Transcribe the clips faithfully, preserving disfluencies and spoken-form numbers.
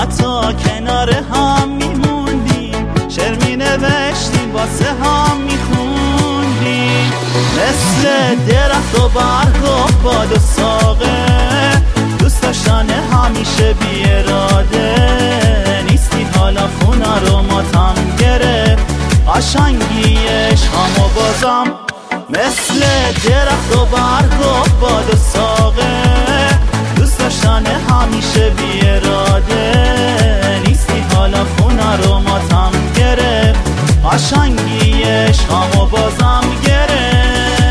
تا کنار هم میموندیم، شعر مینوشتیم واسه هم میخوندیم. مثل درخت و برگ و باد و ساقه، دوست داشتن همیشه بی اراده. نیستی حالا خونه رو ماتم گرفت، قشنگیش همو بازم. مثل درخت و برگ و باد و ساقه، دوست داشتن همیشه بی اراده. نیستی حالا خونه رو ماتم گرفت، قشنگیش همو بازم گرفت.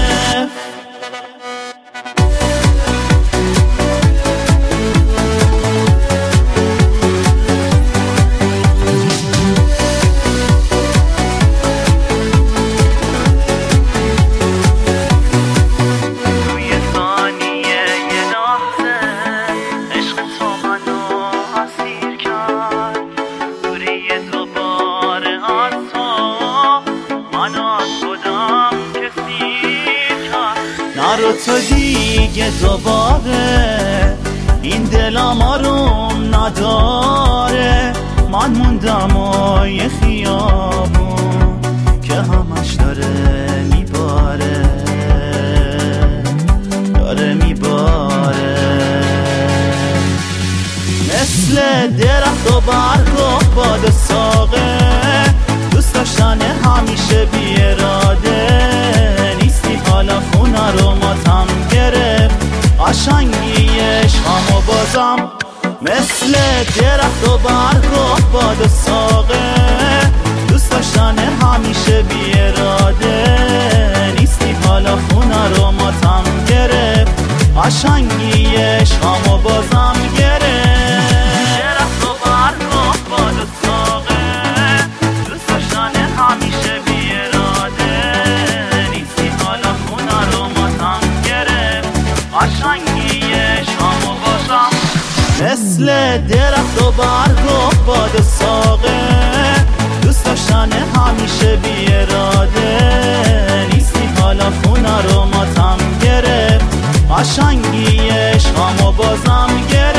نرو تو دیگه دوباره، این دلم آروم نداره. من موندم و یه خیابون که همش داره میباره، داره میباره. مثل درخت و برگ و باد و ساقه، دوست داشتن همیشه بی اراده. حالا خونه رو ماتم گرفت، قشنگیش همو بازم. مثل درخت و برگ و باد و ساقه، دوست داشتن همیشه بی اراده. نیستی حالا خونه رو ماتم گرفت، قشنگیش همو بازم گرفت. درخت و برگ و باد و ساقه، دوست داشتن همیشه بی اراده. قشنگیش همو بازم. مثل درخت و برگ و باد و ساقه، دوست داشتن همیشه بی اراده. نیستی حالا خونه رو ماتم گرفت، قشنگیش همو بازم گرفت.